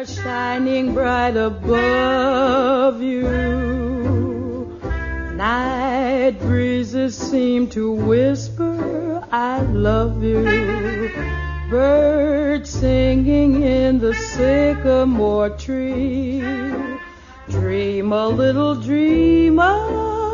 shining bright above you. Night breezes seem to whisper, I love you. Birds singing in the sycamore tree. Dream a little dream of